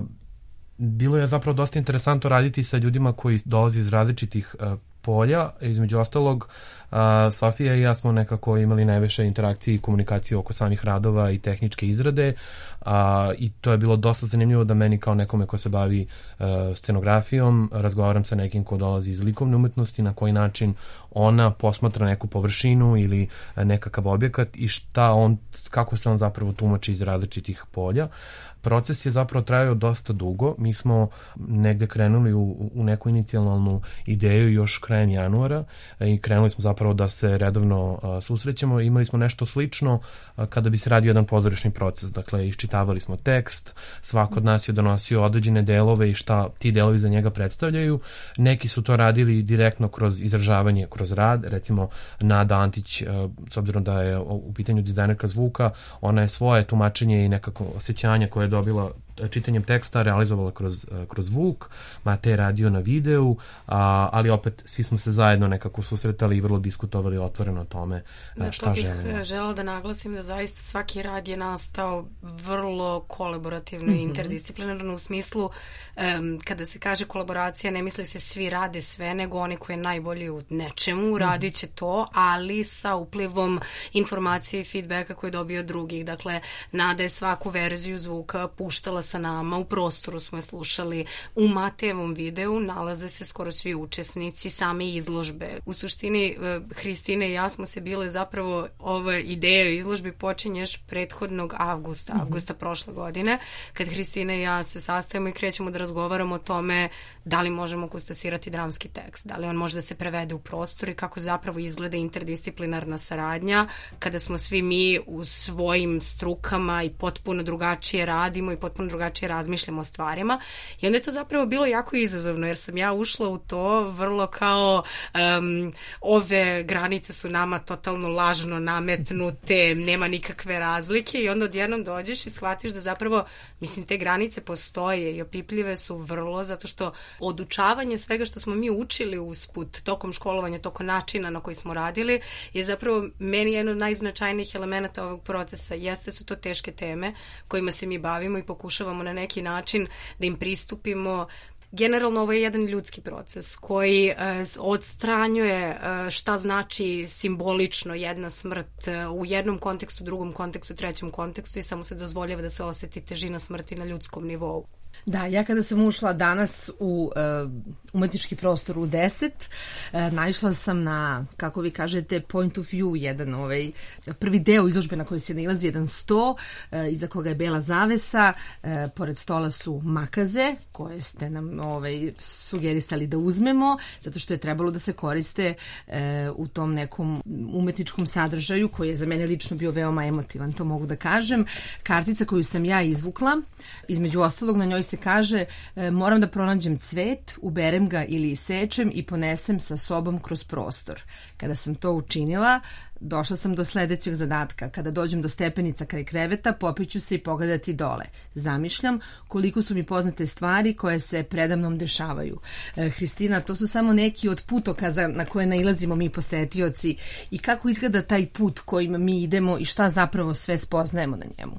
[SPEAKER 13] bilo je zapravo dosta interesantno raditi sa ljudima koji dolaze iz različitih uh, polja. Između ostalog, uh, Sofija i ja smo nekako imali najviše interakcije i komunikacije oko samih radova i tehničke izrade, uh, i to je bilo dosta zanimljivo da meni kao nekome ko se bavi uh, scenografijom razgovaram sa nekim ko dolazi iz likovne umetnosti, na koji način ona posmatra neku površinu ili nekakav objekat i šta on, kako se on zapravo tumači iz različitih polja. Proces je zapravo trajao dosta dugo. Mi smo negde krenuli u, u neku inicijalnu ideju još krajem januara i krenuli smo zapravo da se redovno a, susrećemo. Imali smo nešto slično a, kada bi se radio jedan pozorišni proces. Dakle, iščitavali smo tekst, svako od nas je donosio određene delove i šta ti delovi za njega predstavljaju. Neki su to radili direktno kroz izražavanje, kroz rad. Recimo, Nada Antić, a, s obzirom da je u pitanju dizajnerka zvuka, ona je svoje tumačenje i nekako osjećanja koje je dobila čitanjem teksta realizovala kroz, kroz zvuk, Mate je radio na videu, a, ali opet svi smo se zajedno nekako susretali i vrlo diskutovali otvoreno o tome
[SPEAKER 12] da,
[SPEAKER 13] šta želimo.
[SPEAKER 12] To bih želela da naglasim da zaista svaki rad je nastao vrlo kolaborativno i mm-hmm. interdisciplinarno u smislu um, kada se kaže kolaboracija ne misli se svi rade sve, nego oni koji je najbolji u nečemu mm-hmm. radit će to, ali sa uplivom informacije i feedbacka koje je dobio drugih. Dakle, Nada je svaku verziju zvuka puštala sa nama, u prostoru smo je slušali, u Matejevom videu nalaze se skoro svi učesnici same izložbe. U suštini, Hristina i ja smo se bile zapravo, ova ideja o izložbi počinješ prethodnog avgusta, mm-hmm. avgusta prošle godine, kad Hristina i ja se sastajemo i krećemo da razgovaramo o tome da li možemo kustasirati dramski tekst, da li on može da se prevede u prostor i kako zapravo izgleda interdisciplinarna saradnja kada smo svi mi u svojim strukama i potpuno drugačije radimo i potpuno drugačije razmišljamo o stvarima. I onda je to zapravo bilo jako izazovno, jer sam ja ušla u to vrlo kao um, ove granice su nama totalno lažno nametnute, nema nikakve razlike i onda odjednom dođeš i shvatiš da zapravo, mislim, te granice postoje i opipljive su vrlo, zato što odučavanje svega što smo mi učili usput tokom školovanja, tokom načina na koji smo radili, je zapravo meni jedan od najznačajnijih elemenata ovog procesa. Jeste su to teške teme kojima se mi bavimo i pokušavamo na neki način da im pristupimo. Generalno ovo je jedan ljudski proces koji e, odstranjuje e, šta znači simbolično jedna smrt e, u jednom kontekstu, drugom kontekstu, trećem kontekstu i samo se dozvoljava da se osjeti težina smrti na ljudskom nivou.
[SPEAKER 2] Da, ja kada sam ušla danas u uh, umetnički prostor u deset, uh, naišla sam na, kako vi kažete, point of view, jedan ovaj, prvi deo izložbe na koji se nalazi jedan sto, uh, iza koga je bela zavesa, uh, pored stola su makaze, koje ste nam ovaj, sugerisali da uzmemo, zato što je trebalo da se koriste uh, u tom nekom umetničkom sadržaju, koji je za mene lično bio veoma emotivan, to mogu da kažem. Kartica koju sam ja izvukla, između ostalog na njoj se kaže e, moram da pronađem cvet, uberem ga ili isečem i ponesem sa sobom kroz prostor. Kada sam to učinila, došla sam do sledećeg zadatka. Kada dođem do stepenica kraj kreveta, popiću se i pogledati dole. Zamišljam koliko su mi poznate stvari koje se predamnom dešavaju. E, Hristina, to su samo neki od putokaza na koje nailazimo mi posetioci i kako izgleda taj put kojim mi idemo i šta zapravo sve spoznajemo na njemu.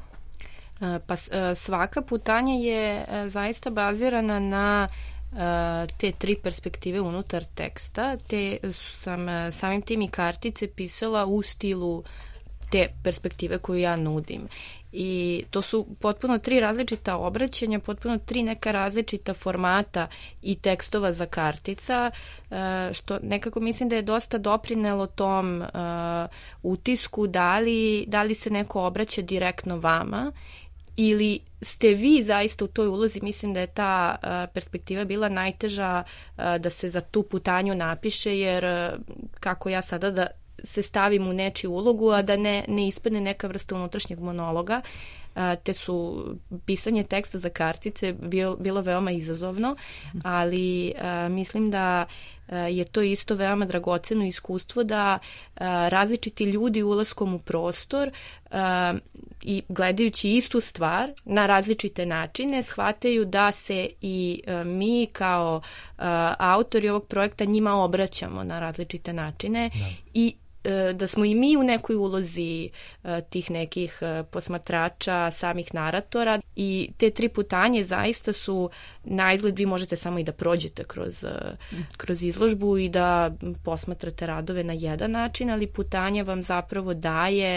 [SPEAKER 14] Pa svaka putanja je zaista bazirana na te tri perspektive unutar teksta, te sam samim tim i kartice pisala u stilu te perspektive koju ja nudim. I to su potpuno tri različita obraćanja, potpuno tri neka različita formata i tekstova za kartica, što nekako mislim da je dosta doprinelo tom uh, utisku da li, da li se neko obraća direktno vama ili ste vi zaista u toj ulozi. Mislim da je ta uh, perspektiva bila najteža uh, da se za tu putanju napiše, jer uh, kako ja sada da se stavim u nečiju ulogu, a da ne, ne ispadne neka vrsta unutrašnjeg monologa. te su pisanje teksta za kartice bilo, bilo veoma izazovno, ali mislim da je to isto veoma dragoceno iskustvo da različiti ljudi ulaskom u prostor i gledajući istu stvar na različite načine shvataju da se i mi kao autori ovog projekta njima obraćamo na različite načine da. i da smo i mi u nekoj ulozi tih nekih posmatrača, samih naratora i te tri putanje zaista su na izgled, vi možete samo i da prođete kroz, kroz izložbu i da posmatrate radove na jedan način, ali putanje vam zapravo daje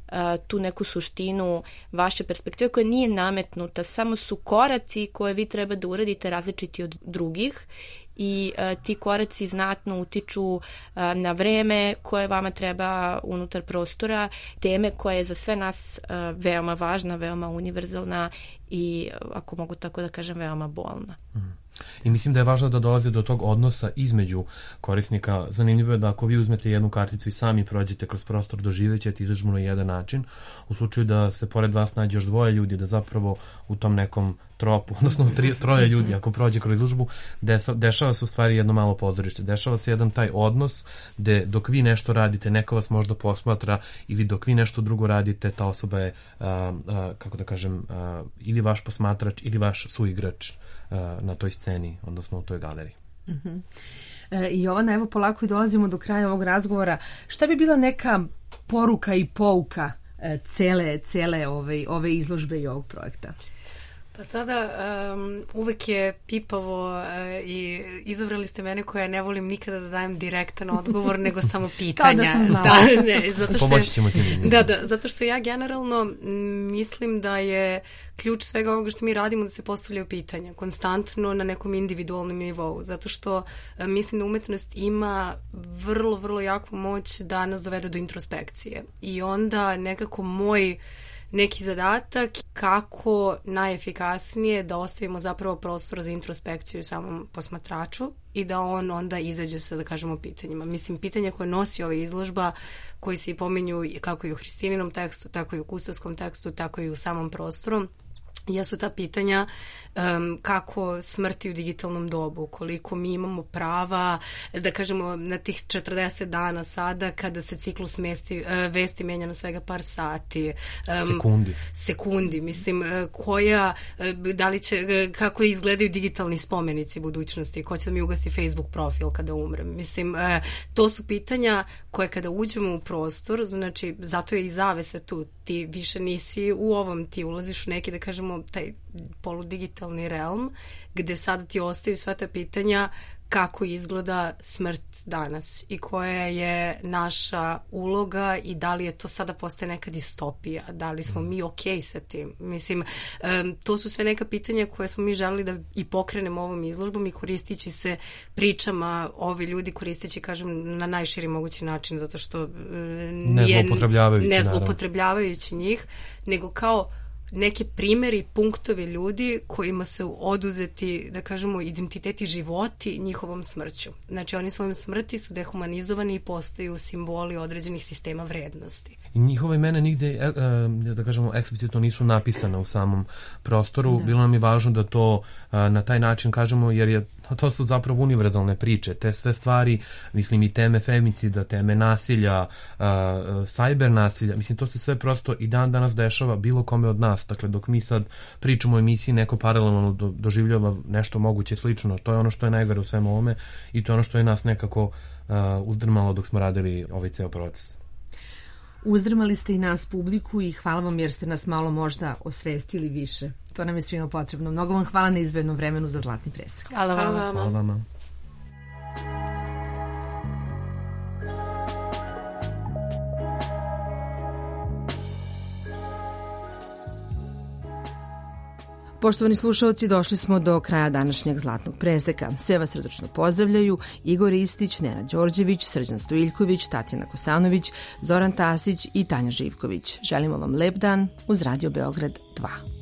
[SPEAKER 14] tu neku suštinu vaše perspektive koja nije nametnuta, samo su koraci koje vi treba da uradite različiti od drugih i uh, ti koraci znatno utiču uh, na vreme koje vama treba unutar prostora, teme koja je za sve nas uh, veoma važna, veoma univerzalna i, ako mogu tako da kažem, veoma bolna.
[SPEAKER 13] Mm. I mislim da je važno da dolazi do tog odnosa između korisnika. Zanimljivo je da ako vi uzmete jednu karticu i sami prođete kroz prostor, doživećete izložbu na jedan način. U slučaju da se pored vas nađe još dvoje ljudi, da zapravo u tom nekom tropu, odnosno tri, troje ljudi ako prođe kroz izložbu, dešava se u stvari jedno malo pozorište. Dešava se jedan taj odnos gde dok vi nešto radite, neko vas možda posmatra ili dok vi nešto drugo radite, ta osoba je, a, a, kako da kažem, a, ili vaš posmatrač ili vaš suigrač na toj sceni, odnosno u toj galeriji.
[SPEAKER 2] Uh-huh. E, I Jovana, evo polako i dolazimo do kraja ovog razgovora. Šta bi bila neka poruka i pouka e, cele, cele ove, ove izložbe i ovog projekta?
[SPEAKER 12] Pa sada um, uvek je pipavo uh, i izabrali ste mene koja ne volim nikada da dajem direktan odgovor, nego samo pitanja.
[SPEAKER 2] Kao da sam znala.
[SPEAKER 12] Da, ne, zato što,
[SPEAKER 13] pomoći ćemo ti.
[SPEAKER 12] Da, da, zato što ja generalno mislim da je ključ svega ovoga što mi radimo da se postavljaju pitanja konstantno na nekom individualnom nivou, zato što uh, mislim da umetnost ima vrlo, vrlo jaku moć da nas dovede do introspekcije. I onda nekako moj neki zadatak kako najefikasnije da ostavimo zapravo prostor za introspekciju samom posmatraču i da on onda izađe sa, da kažemo, pitanjima. Mislim, pitanja koje nosi ova izložba, koji se i pominju kako i u Hristininom tekstu, tako i u Kustovskom tekstu, tako i u samom prostoru, jesu ta pitanja um, kako smrti u digitalnom dobu, koliko mi imamo prava, da kažemo, na tih četrdeset dana sada kada se ciklus mesti, uh, vesti menja na svega par sati.
[SPEAKER 13] Um, sekundi.
[SPEAKER 12] Sekundi, mislim, uh, koja, uh, da li će, uh, kako izgledaju digitalni spomenici budućnosti, ko će da mi ugasi Facebook profil kada umrem. Mislim, uh, to su pitanja koje kada uđemo u prostor, znači, zato je i zavesa tu, ti više nisi u ovom, ti ulaziš u neki, da kažemo, taj poludigitalni realm, gde sada ti ostaju sva ta pitanja kako izgleda smrt danas i koja je naša uloga i da li je to sada postaje neka distopija, da li smo mi okej sa tim. Mislim, um, to su sve neka pitanja koje smo mi želeli da i pokrenemo ovom izložbom i koristići se pričama ovi ljudi, koristići, kažem, na najširi mogući način, zato što um,
[SPEAKER 13] ne zloupotrebljavajući,
[SPEAKER 12] ne zloupotrebljavajući njih, nego kao neke primjeri, punktovi ljudi kojima su oduzeti, da kažemo, identiteti životi njihovom smrću. Znači, oni svojim smrti su dehumanizovani i postaju simboli određenih sistema vrednosti.
[SPEAKER 13] I njihova imena nigde, da kažemo, eksplicitno nisu napisana u samom prostoru. Da. Bilo nam je važno da to na taj način kažemo, jer je to su zapravo univerzalne priče. Te sve stvari, mislim, i teme femicida, teme nasilja, sajber nasilja, mislim, to se sve prosto i dan danas dešava bilo kome od nas. Dakle, dok mi sad pričamo o emisiji, neko paralelno do, doživljava nešto moguće slično. To je ono što je najgore u svemu ovome i to je ono što je nas nekako uh, uzdrmalo dok smo radili ovaj ceo proces.
[SPEAKER 2] Uzdrmali ste i nas, publiku, i hvala vam jer ste nas malo možda osvestili više. To nam je svima potrebno. Mnogo vam hvala na izvednom vremenu za Zlatni presek.
[SPEAKER 12] Hvala vam.
[SPEAKER 13] Hvala vama. Hvala vama.
[SPEAKER 2] Poštovani slušalci, došli smo do kraja današnjeg Zlatnog preseka. Sve vas srdačno pozdravljaju Igor Istić, Nenad Đorđević, Srđan Stojiljković, Tatjana Kosanović, Zoran Tasić i Tanja Živković. Želimo vam lep dan uz Radio Beograd dva.